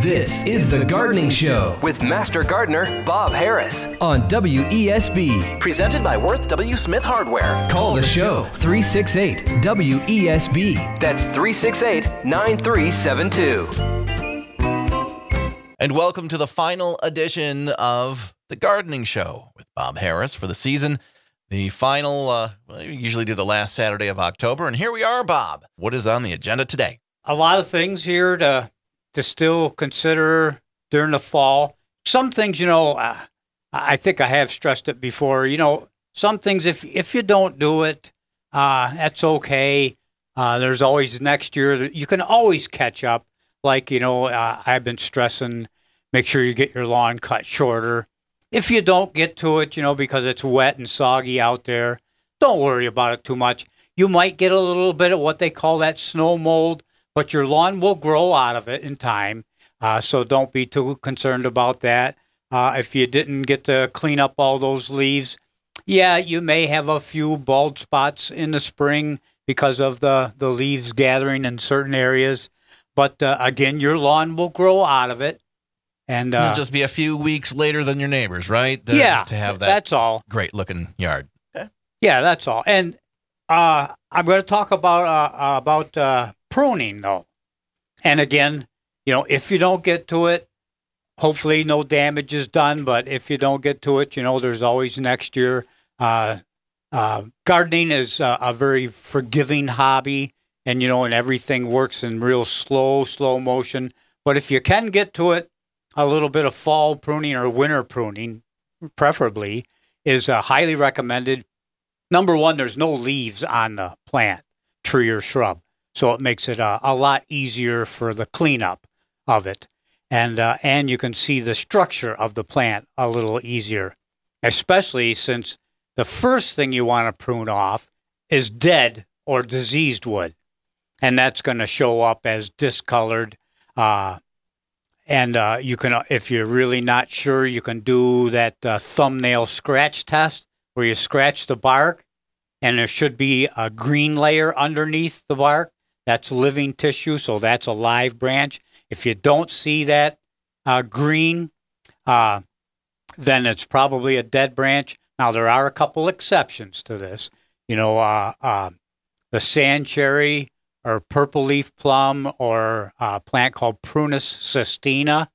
This is The Gardening Show with Master Gardener Bob Harris on WESB. Presented by Worth W. Smith Hardware. Call the show 368-WESB. That's 368-9372. And welcome to the final edition of The Gardening Show with Bob Harris for the season. The final, we usually do the last Saturday of October. And here we are, Bob. What is on the agenda today? A lot of things here to still consider during the fall. Some things, I think I have stressed it before. Some things, if you don't do it, that's okay. There's always next year. You can always catch up. Like, I've been stressing, make sure you get your lawn cut shorter. If you don't get to it, because it's wet and soggy out there, don't worry about it too much. You might get a little bit of what they call that snow mold, but your lawn will grow out of it in time, so don't be too concerned about that. If you didn't get to clean up all those leaves, you may have a few bald spots in the spring because of the leaves gathering in certain areas. But again, your lawn will grow out of it. And it'll just be a few weeks later than your neighbors, right? To have that that's all. Great-looking yard. Okay. Yeah, that's all. And I'm going to talk about pruning, though. And again, if you don't get to it, hopefully no damage is done. But if you don't get to it, there's always next year. Gardening is a very forgiving hobby, and everything works in real slow motion. But if you can get to it, a little bit of fall pruning or winter pruning, preferably, is highly recommended. Number one, there's no leaves on the plant, tree or shrub. So it makes it a lot easier for the cleanup of it. And you can see the structure of the plant a little easier, especially since the first thing you want to prune off is dead or diseased wood. And that's going to show up as discolored. And you can, if you're really not sure, you can do that thumbnail scratch test where you scratch the bark and there should be a green layer underneath the bark. That's living tissue, so that's a live branch. If you don't see that green, then it's probably a dead branch. Now, there are a couple exceptions to this. The sand cherry or purple leaf plum or a plant called Prunus cistina,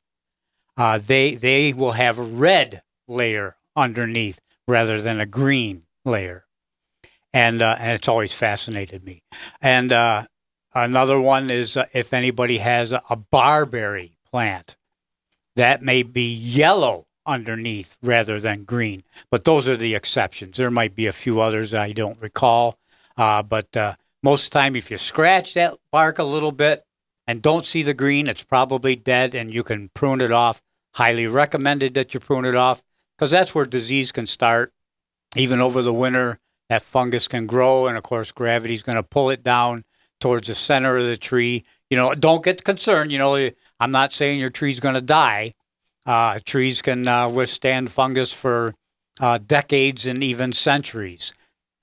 they will have a red layer underneath rather than a green layer. And it's always fascinated me. And another one is if anybody has a barberry plant, that may be yellow underneath rather than green. But those are the exceptions. There might be a few others I don't recall. But most of the time, if you scratch that bark a little bit and don't see the green, it's probably dead and you can prune it off. Highly recommended that you prune it off because that's where disease can start. Even over the winter, that fungus can grow, and of course, gravity's going to pull it down towards the center of the tree. Don't get concerned. I'm not saying your tree's going to die. Trees can withstand fungus for decades and even centuries.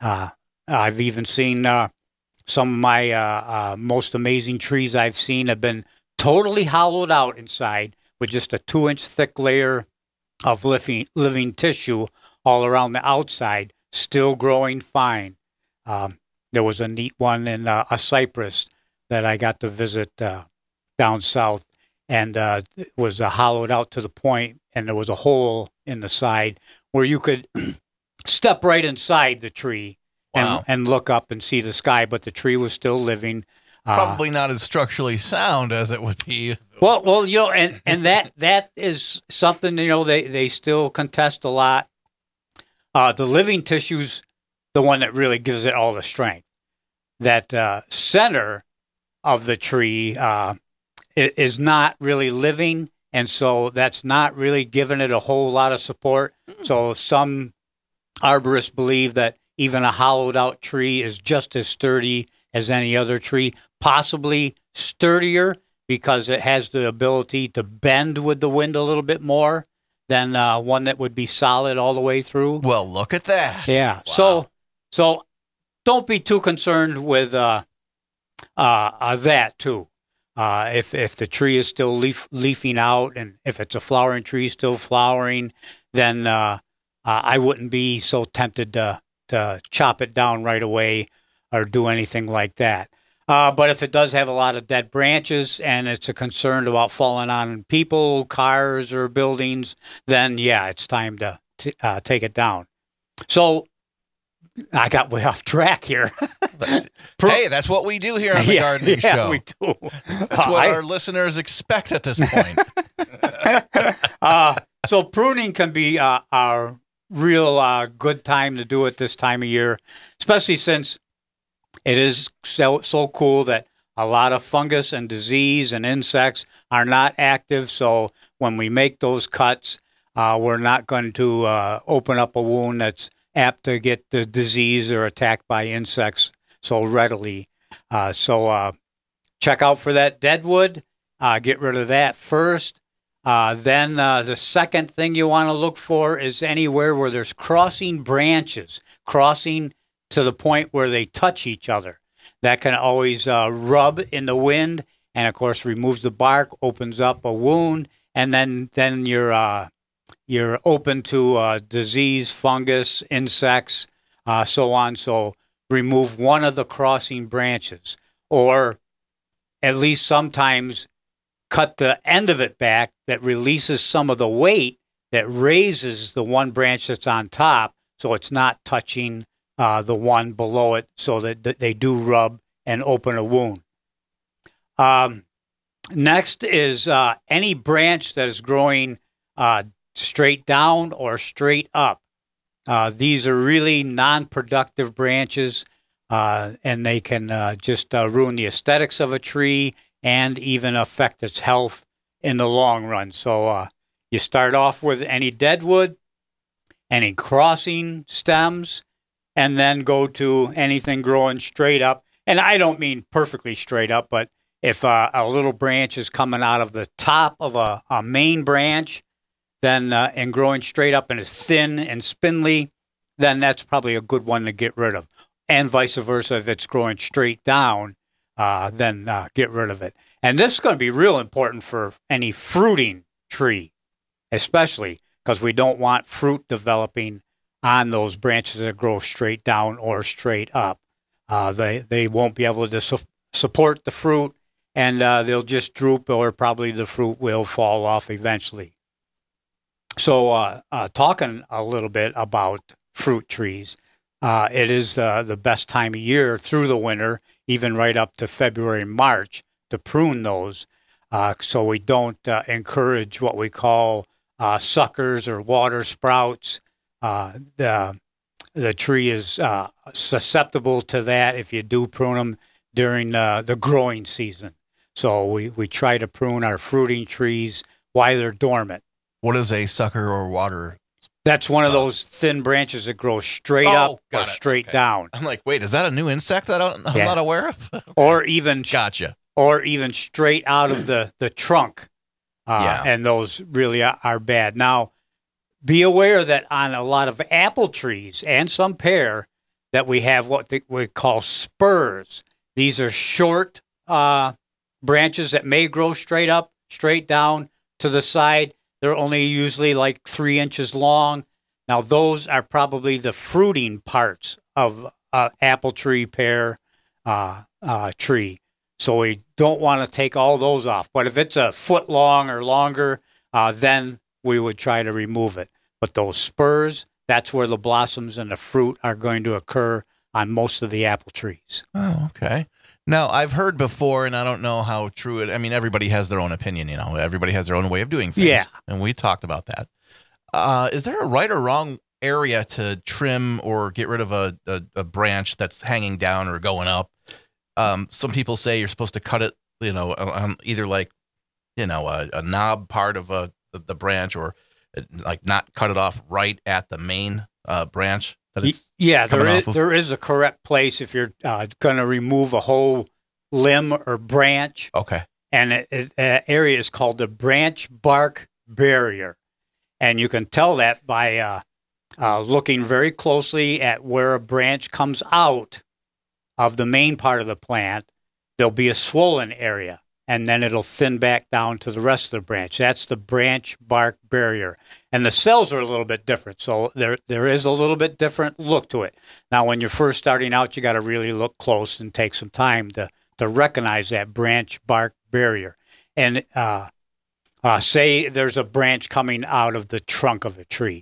I've even seen some of my most amazing trees I've seen have been totally hollowed out inside with just a 2-inch thick layer of living tissue all around the outside, still growing fine. There was a neat one in a cypress that I got to visit down south, and it was hollowed out to the point, and there was a hole in the side where you could step right inside the tree. Wow. And look up and see the sky, but the tree was still living. Probably not as structurally sound as it would be. Well, and that is something, they still contest a lot. The living tissue's the one that really gives it all the strength. That center of the tree is not really living, and so that's not really giving it a whole lot of support. So some arborists believe that even a hollowed out tree is just as sturdy as any other tree, possibly sturdier because it has the ability to bend with the wind a little bit more than one that would be solid all the way through. Well, look at that. Yeah. Wow. So don't be too concerned with that too. If the tree is still leafing out, and if it's a flowering tree still flowering, then I wouldn't be so tempted to chop it down right away or do anything like that. But if it does have a lot of dead branches and it's a concern about falling on people, cars, or buildings, then yeah, it's time to take it down. So I got way off track here. Hey, that's what we do here on the Gardening Show. Yeah, we do. That's what our listeners expect at this point. So pruning can be a real good time to do it this time of year, especially since it is so cool that a lot of fungus and disease and insects are not active. So when we make those cuts, we're not going to open up a wound that's apt to get the disease or attacked by insects so readily. So check out for that deadwood. Get rid of that first. Then the second thing you want to look for is anywhere where there's crossing branches, crossing to the point where they touch each other. That can always rub in the wind, and of course removes the bark, opens up a wound, and then you're open to disease, fungus, insects, so on. So remove one of the crossing branches, or at least sometimes cut the end of it back that releases some of the weight that raises the one branch that's on top, so it's not touching the one below it, so that they do rub and open a wound. Next is any branch that is growing straight down or straight up. These are really non-productive branches, and they can just ruin the aesthetics of a tree and even affect its health in the long run. So you start off with any deadwood, any crossing stems, and then go to anything growing straight up. And I don't mean perfectly straight up, but if a little branch is coming out of the top of a main branch, then and growing straight up and is thin and spindly, then that's probably a good one to get rid of. And vice versa, if it's growing straight down, then get rid of it. And this is going to be real important for any fruiting tree, especially because we don't want fruit developing on those branches that grow straight down or straight up. They won't be able to support the fruit, and they'll just droop, or probably the fruit will fall off eventually. So talking a little bit about fruit trees, it is the best time of year through the winter, even right up to February and March, to prune those, so we don't encourage what we call suckers or water sprouts. The tree is susceptible to that if you do prune them during the growing season. So we try to prune our fruiting trees while they're dormant. What is a sucker or water? That's one of those thin branches that grow straight up or straight down. I'm like, wait, is that a new insect that I'm not aware of? Or even gotcha. Or even straight out of the trunk. And those really are bad. Now, be aware that on a lot of apple trees and some pear, that we have what we call spurs. These are short branches that may grow straight up, straight down to the side. They're only usually like 3 inches long. Now, those are probably the fruiting parts of apple tree, pear tree. So we don't want to take all those off. But if it's a foot long or longer, then we would try to remove it. But those spurs, that's where the blossoms and the fruit are going to occur on most of the apple trees. Oh, okay. Now, I've heard before, and I don't know how true it, I mean, everybody has their own opinion, everybody has their own way of doing things. Yeah. And we talked about that. Is there a right or wrong area to trim or get rid of a branch that's hanging down or going up? Some people say you're supposed to cut it, on either like, a knob part of the branch, or like not cut it off right at the main branch. Yeah, there is a correct place if you're going to remove a whole limb or branch. Okay. And that area is called the branch bark barrier. And you can tell that by looking very closely at where a branch comes out of the main part of the plant. There'll be a swollen area. and then it'll thin back down to the rest of the branch. That's the branch bark barrier. And the cells are a little bit different, so there is a little bit different look to it. Now, when you're first starting out, you got to really look close and take some time to recognize that branch bark barrier. And say there's a branch coming out of the trunk of a tree,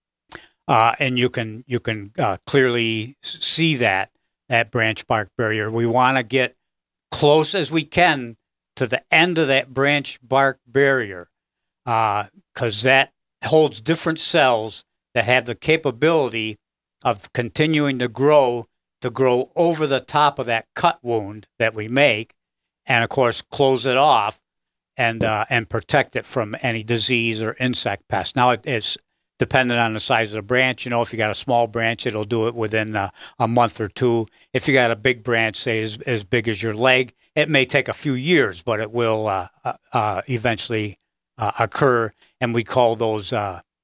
and you can clearly see that branch bark barrier. We want to get close as we can to the end of that branch bark barrier, because that holds different cells that have the capability of continuing to grow over the top of that cut wound that we make, and of course close it off and protect it from any disease or insect pests. Now it's dependent on the size of the branch. If you got a small branch, it'll do it within a month or two. If you got a big branch, say as big as your leg, it may take a few years, but it will eventually occur. And we call those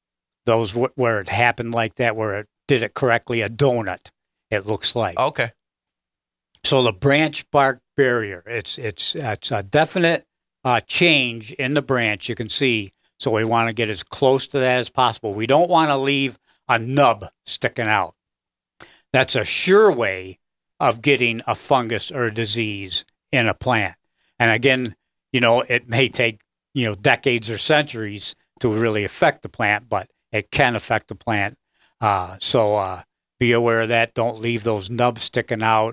where it happened like that, where it did it correctly, a donut. It looks like. Okay. So the branch bark barrier, it's a definite change in the branch. You can see. So we want to get as close to that as possible. We don't want to leave a nub sticking out. That's a sure way of getting a fungus or a disease in a plant. And again, it may take, decades or centuries to really affect the plant, but it can affect the plant. So be aware of that. Don't leave those nubs sticking out.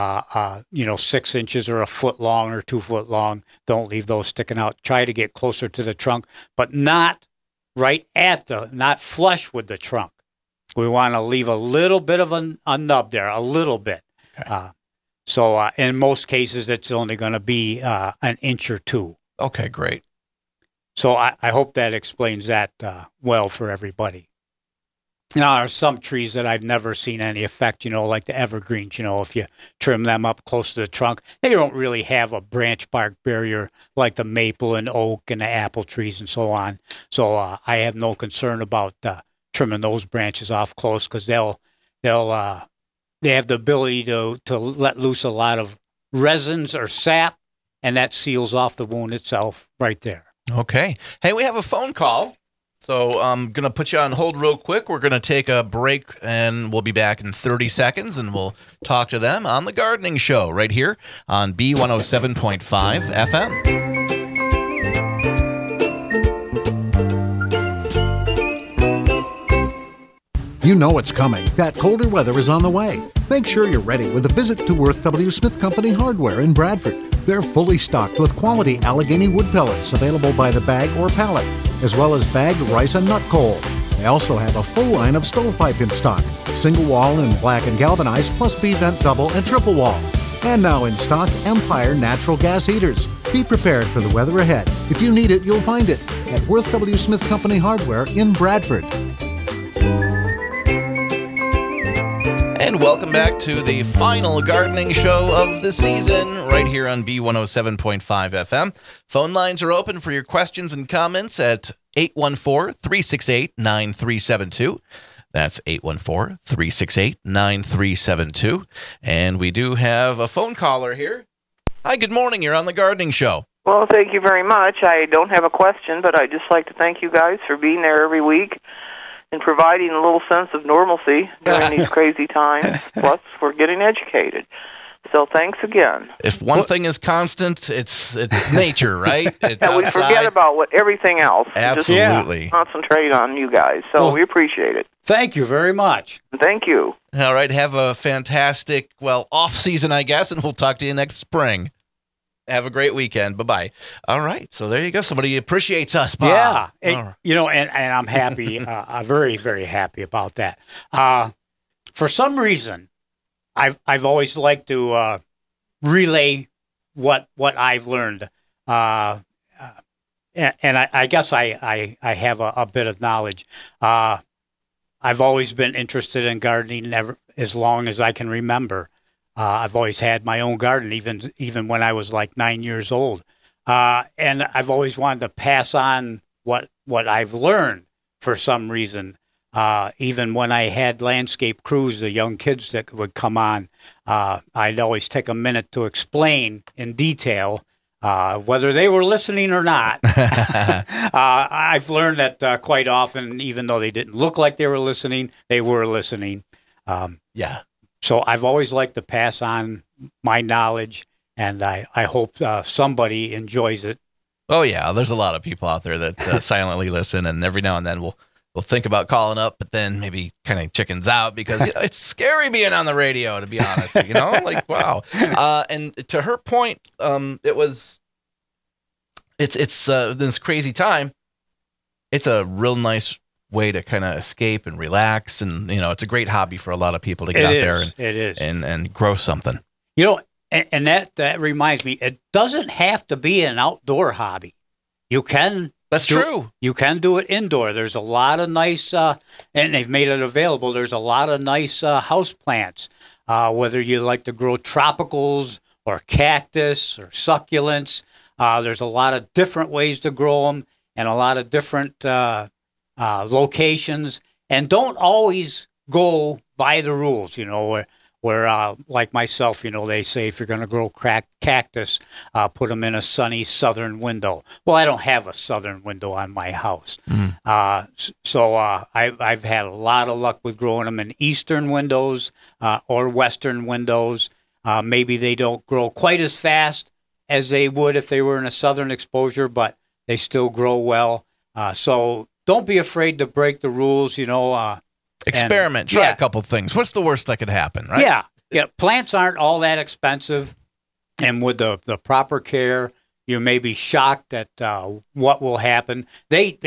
6 inches or a foot long or 2 foot long. Don't leave those sticking out. Try to get closer to the trunk, but not not flush with the trunk. We want to leave a little bit of a nub there, a little bit. Okay. So in most cases, it's only going to be an inch or two. Okay, great. So I hope that explains that well for everybody. Now, there are some trees that I've never seen any effect, like the evergreens. If you trim them up close to the trunk, they don't really have a branch bark barrier like the maple and oak and the apple trees and so on. So I have no concern about trimming those branches off close, because they have the ability to let loose a lot of resins or sap, and that seals off the wound itself right there. Okay. Hey, we have a phone call. So I'm going to put you on hold real quick. We're going to take a break, and we'll be back in 30 seconds, and we'll talk to them on The Gardening Show right here on B107.5 FM. You know it's coming. That colder weather is on the way. Make sure you're ready with a visit to Worth W. Smith Company Hardware in Bradford. They're fully stocked with quality Allegheny wood pellets available by the bag or pallet, as well as bagged rice and nut coal. They also have a full line of stovepipe in stock, single wall in black and galvanized, plus B-vent double and triple wall. And now in stock, Empire natural gas heaters. Be prepared for the weather ahead. If you need it, you'll find it at Worth W. Smith Company Hardware in Bradford. And welcome back to the final gardening show of the season right here on B107.5 FM. Phone lines are open for your questions and comments at 814-368-9372. That's 814-368-9372. And we do have a phone caller here. Hi, good morning. You're on The Gardening Show. Well, thank you very much. I don't have a question, but I'd just like to thank you guys for being there every week and providing a little sense of normalcy during these crazy times. Plus, we're getting educated. So thanks again. If one thing is constant, it's nature, right? It's and we forget about everything else. Absolutely. Just concentrate on you guys. So we appreciate it. Thank you very much. Thank you. All right. Have a fantastic, off season, I guess, and we'll talk to you next spring. Have a great weekend. Bye-bye. All right. So there you go. Somebody appreciates us, Bob. Yeah. And I'm happy. I'm very, very happy about that. For some reason, I've always liked to relay what I've learned. And I guess I have a bit of knowledge. I've always been interested in gardening as long as I can remember. I've always had my own garden, even when I was like 9 years old. And I've always wanted to pass on what I've learned for some reason. Even when I had landscape crews, the young kids that would come on, I'd always take a minute to explain in detail Whether they were listening or not, I've learned that quite often, even though they didn't look like they were listening, they were listening. Yeah. So I've always liked to pass on my knowledge, and I hope somebody enjoys it. Oh, yeah. There's a lot of people out there that silently listen, and every now and then we'll think about calling up, but then maybe kind of chickens out because it's scary being on the radio, to be honest. Like, wow. And to her point, it's this crazy time. It's a real nice way to kind of escape and relax, and it's a great hobby for a lot of people to get out there and grow something. And that reminds me, it doesn't have to be an outdoor hobby. You can. That's true. You can do it indoor. There's a lot of nice, and they've made it available. There's a lot of nice house plants, whether you like to grow tropicals or cactus or succulents. There's a lot of different ways to grow them and a lot of different locations. And don't always go by the rules, where like myself, they say if you're going to grow cactus, put them in a sunny southern window. Well, I don't have a southern window on my house. So I've had a lot of luck with growing them in eastern windows or western windows. Maybe they don't grow quite as fast as they would if they were in a southern exposure, but they still grow well. So don't be afraid to break the rules, Experiment. Try a couple things. What's the worst that could happen, right? Yeah. Plants aren't all that expensive, and with the proper care, you may be shocked at what will happen. They've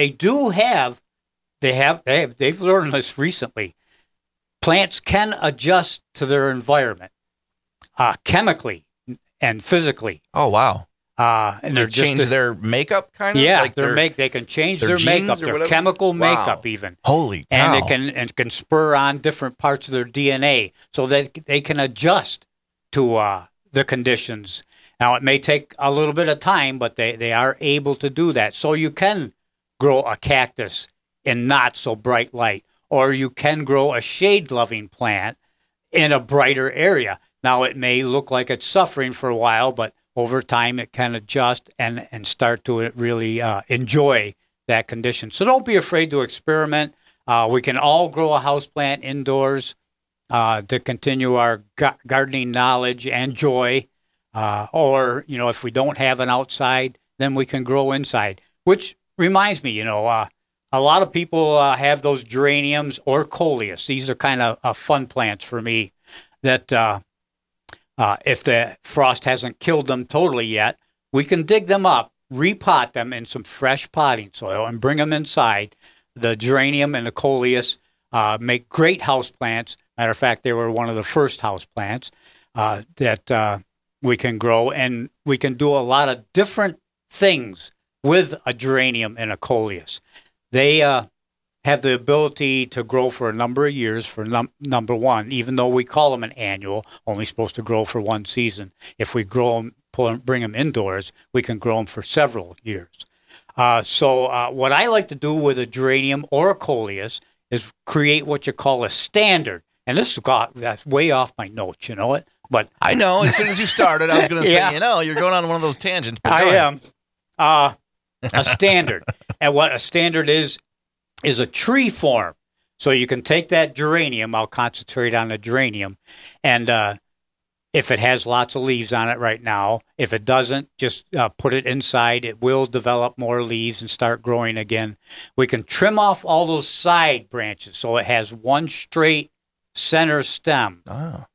learned this recently. Plants can adjust to their environment, chemically and physically. Oh wow! And they change their makeup, kind of. Yeah, they can change their makeup, their chemical makeup, even. Holy cow! And it can spur on different parts of their DNA, so that they can adjust to the conditions. Now, it may take a little bit of time, but they are able to do that. So you can grow a cactus in not so bright light, or you can grow a shade-loving plant in a brighter area. Now, it may look like it's suffering for a while, but over time, it can adjust and start to really enjoy that condition. So don't be afraid to experiment. We can all grow a houseplant indoors to continue our gardening knowledge and joy. Or, if we don't have an outside, then we can grow inside. Which reminds me, a lot of people have those geraniums or coleus. These are kind of fun plants for me that if the frost hasn't killed them totally yet, we can dig them up, repot them in some fresh potting soil, and bring them inside. The geranium and the coleus make great house plants. Matter of fact, they were one of the first house plants that we can grow, and we can do a lot of different things with a geranium and a coleus. They have the ability to grow for a number of years for number one, even though we call them an annual, only supposed to grow for one season. If we grow them, bring them indoors, we can grow them for several years. So what I like to do with a geranium or a coleus is create what you call a standard. And that's way off my notes, But I know. As soon as you started, I was going to say, you're going on one of those tangents. I am. A standard. And what a standard is a tree form. So you can take that geranium, I'll concentrate on the geranium, and if it has lots of leaves on it right now, if it doesn't, just put it inside. It will develop more leaves and start growing again. We can trim off all those side branches so it has one straight center stem.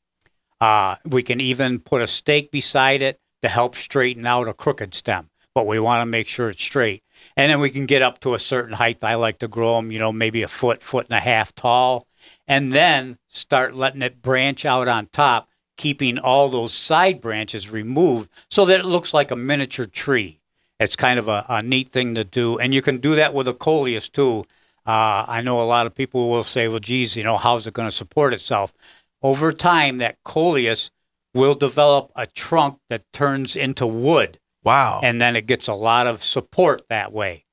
We can even put a stake beside it to help straighten out a crooked stem, but we want to make sure it's straight. And then we can get up to a certain height. I like to grow them, maybe a foot and a half tall, and then start letting it branch out on top, keeping all those side branches removed so that it looks like a miniature tree. It's kind of a neat thing to do. And you can do that with a coleus too. I know a lot of people will say, well, geez, how's it going to support itself? Over time, that coleus will develop a trunk that turns into wood. Wow. And then it gets a lot of support that way.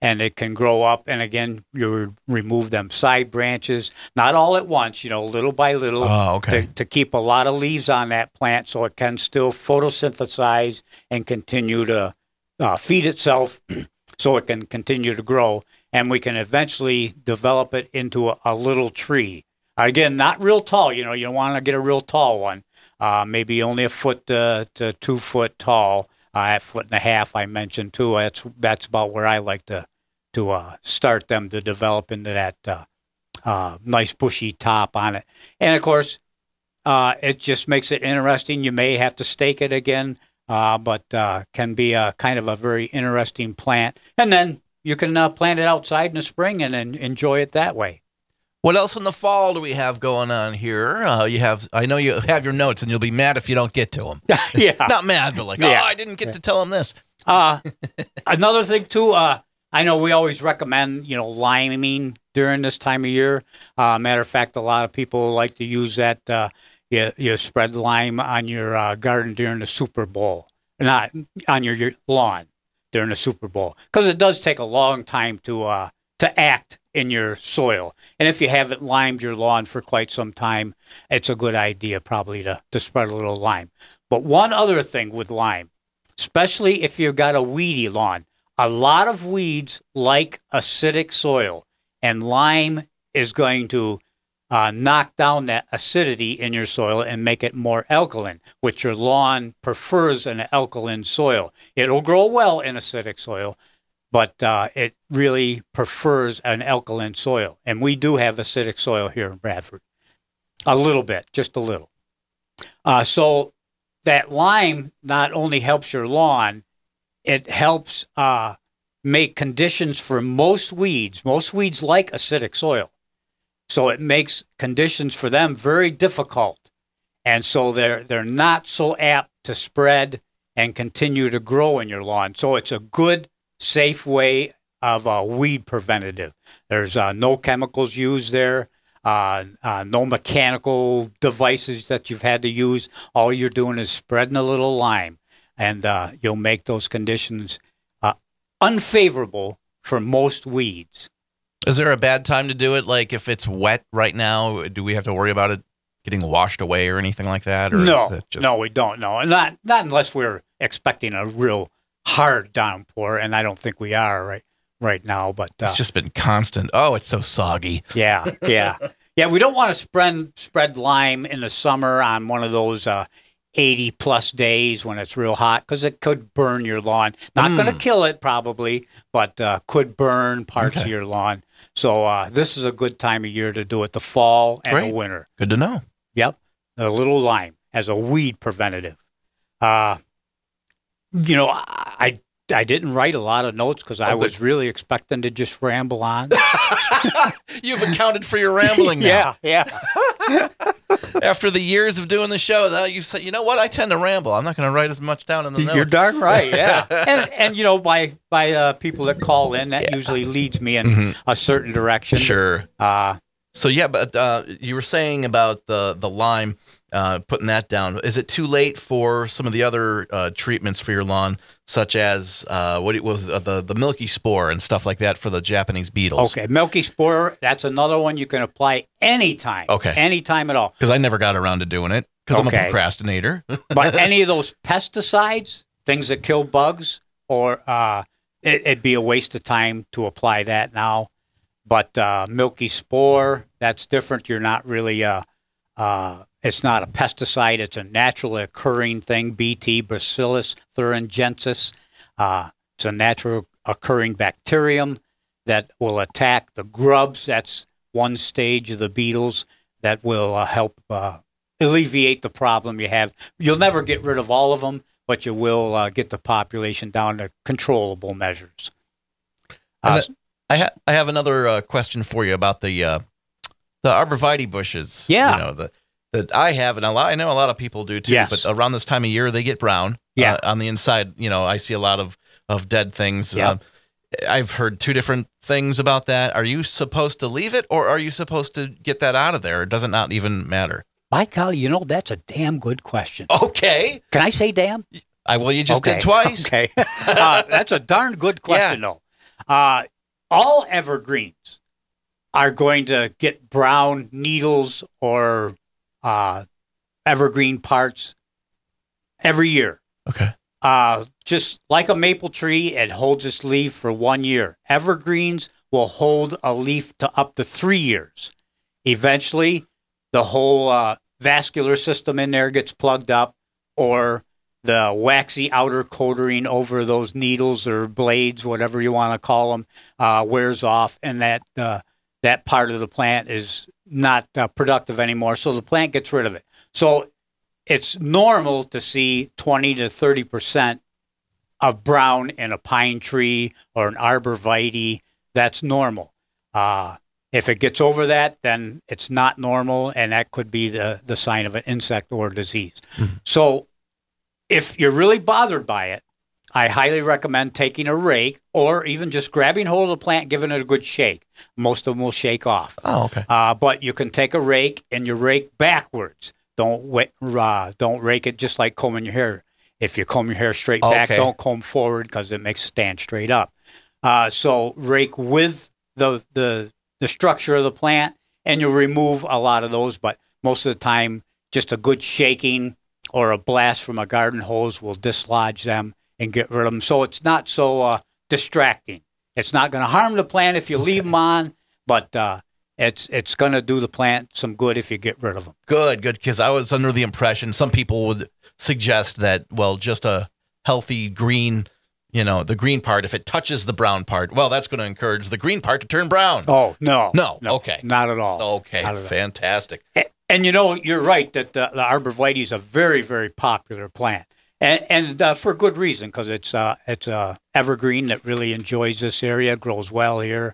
and it can grow up. And again, you remove them side branches, not all at once, little by little, to keep a lot of leaves on that plant so it can still photosynthesize and continue to feed itself so it can continue to grow. And we can eventually develop it into a little tree. Again, not real tall. You don't want to get a real tall one. Maybe only a foot to 2 foot tall. At 1.5 feet, I mentioned too. That's about where I like to start them to develop into that nice bushy top on it. And of course, it just makes it interesting. You may have to stake it again, but can be a kind of a very interesting plant. And then you can plant it outside in the spring and enjoy it that way. What else in the fall do we have going on here? I know you have your notes, and you'll be mad if you don't get to them. Yeah. Not mad, but I didn't get to tell them this. Another thing, too, I know we always recommend, liming during this time of year. Matter of fact, a lot of people like to use that. You spread lime on your garden during the Super Bowl, not on your lawn during the Super Bowl, because it does take a long time to act in your soil. And if you haven't limed your lawn for quite some time, it's a good idea probably to spread a little lime. But one other thing with lime, especially if you've got a weedy lawn, a lot of weeds like acidic soil, and lime is going to knock down that acidity in your soil and make it more alkaline, which your lawn prefers an alkaline soil. It'll grow well in acidic soil, but it really prefers an alkaline soil. And we do have acidic soil here in Bradford. A little bit, just a little. So that lime not only helps your lawn, it helps make conditions for most weeds. Most weeds like acidic soil. So it makes conditions for them very difficult. And so they're not so apt to spread and continue to grow in your lawn. So it's a good, safe way of weed preventative. There's no chemicals used there, no mechanical devices that you've had to use. All you're doing is spreading a little lime, and you'll make those conditions unfavorable for most weeds. Is there a bad time to do it? Like if it's wet right now, do we have to worry about it getting washed away or anything like that? Or No, we don't. No, not unless we're expecting a real hard downpour, and I don't think we are right now. But it's just been constant. Oh, it's so soggy. Yeah. We don't want to spread lime in the summer on one of those 80-plus days when it's real hot, because it could burn your lawn. Not going to kill it probably, but could burn parts of your lawn. So this is a good time of year to do it, the fall and the winter. Good to know. Yep, a little lime as a weed preventative. I didn't write a lot of notes because I was really expecting to just ramble on. You've accounted for your rambling now. Yeah. After the years of doing the show, though, you say, you know what? I tend to ramble. I'm not going to write as much down in the notes. You're darn right, yeah. and by people that call in, that usually leads me in a certain direction. Sure. So, yeah, but you were saying about the lime, putting that down. Is it too late for some of the other treatments for your lawn, such as what it was the milky spore and stuff like that for the Japanese beetles? Okay, milky spore, that's another one you can apply anytime. Okay. Anytime at all. Because I never got around to doing it because I'm a procrastinator. But any of those pesticides, things that kill bugs, or it'd be a waste of time to apply that now. But milky spore, that's different. You're not really, it's not a pesticide. It's a naturally occurring thing, BT, Bacillus thuringiensis. It's a natural occurring bacterium that will attack the grubs. That's one stage of the beetles that will help alleviate the problem you have. You'll never get rid of all of them, but you will get the population down to controllable measures. I have another question for you about the arborvitae bushes. Yeah. That I have, and I know a lot of people do too. Yes. But around this time of year, they get brown. Yeah. On the inside, I see a lot of dead things. Yeah. I've heard two different things about that. Are you supposed to leave it, or are you supposed to get that out of there? Or does it not even matter? By golly, that's a damn good question. Okay. Can I say damn? You just did twice. Okay. That's a darn good question, though. All evergreens are going to get brown needles or evergreen parts every year. Okay. Just like a maple tree, it holds its leaf for 1 year. Evergreens will hold a leaf to up to 3 years. Eventually, the whole vascular system in there gets plugged up, or the waxy outer coating over those needles or blades, whatever you want to call them, wears off, and that part of the plant is not productive anymore, so the plant gets rid of it. So it's normal to see 20 to 30% of brown in a pine tree or an arborvitae. That's normal. If it gets over that, then it's not normal, and that could be the sign of an insect or disease. Mm-hmm. So if you're really bothered by it, I highly recommend taking a rake or even just grabbing hold of the plant, giving it a good shake. Most of them will shake off. Oh, okay. But you can take a rake and you rake backwards. Don't rake it just like combing your hair. If you comb your hair straight back, don't comb forward because it makes it stand straight up. So rake with the structure of the plant, and you'll remove a lot of those. But most of the time, just a good shaking or a blast from a garden hose will dislodge them and get rid of them. So it's not so distracting. It's not going to harm the plant if you leave them on, but it's going to do the plant some good if you get rid of them. Good, because I was under the impression some people would suggest that, well, just a healthy green, the green part, if it touches the brown part, well, that's going to encourage the green part to turn brown. Oh, no. Okay. Not at all. Okay, fantastic. And you're right that the arborvitae is a very, very popular plant. And for good reason, because it's a evergreen that really enjoys this area, grows well here.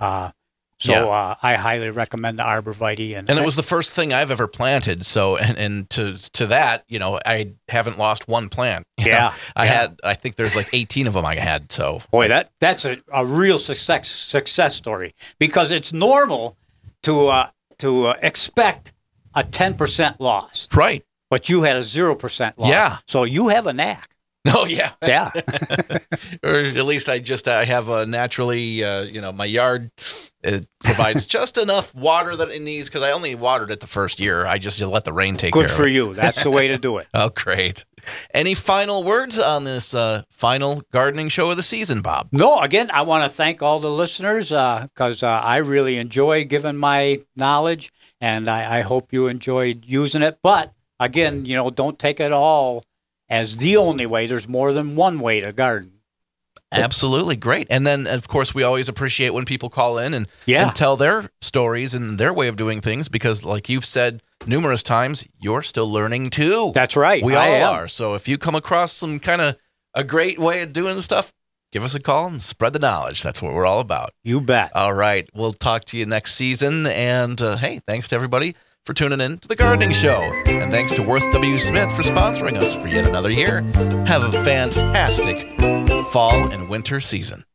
I highly recommend the arborvitae. And it was the first thing I've ever planted. So, and to that, I haven't lost one plant. I think there's like 18 of them I had. So, boy, that's a real success story, because it's normal to expect a 10% loss. Right. But you had a 0% loss. Yeah. So you have a knack. Oh, yeah. Yeah. Or at least I have a naturally, my yard, it provides just enough water that it needs, because I only watered it the first year. I just let the rain take care of it. Good for you. That's the way to do it. Oh, great. Any final words on this final gardening show of the season, Bob? No, again, I want to thank all the listeners, because I really enjoy giving my knowledge, and I hope you enjoyed using it. But again, don't take it all as the only way. There's more than one way to garden. Absolutely. Great. And then, of course, we always appreciate when people call in and tell their stories and their way of doing things, because like you've said numerous times, you're still learning too. That's right. We all are. So if you come across some kind of a great way of doing stuff, give us a call and spread the knowledge. That's what we're all about. You bet. All right. We'll talk to you next season. And hey, thanks to everybody for tuning in to The Gardening Show. And thanks to Worth W. Smith for sponsoring us for yet another year. Have a fantastic fall and winter season.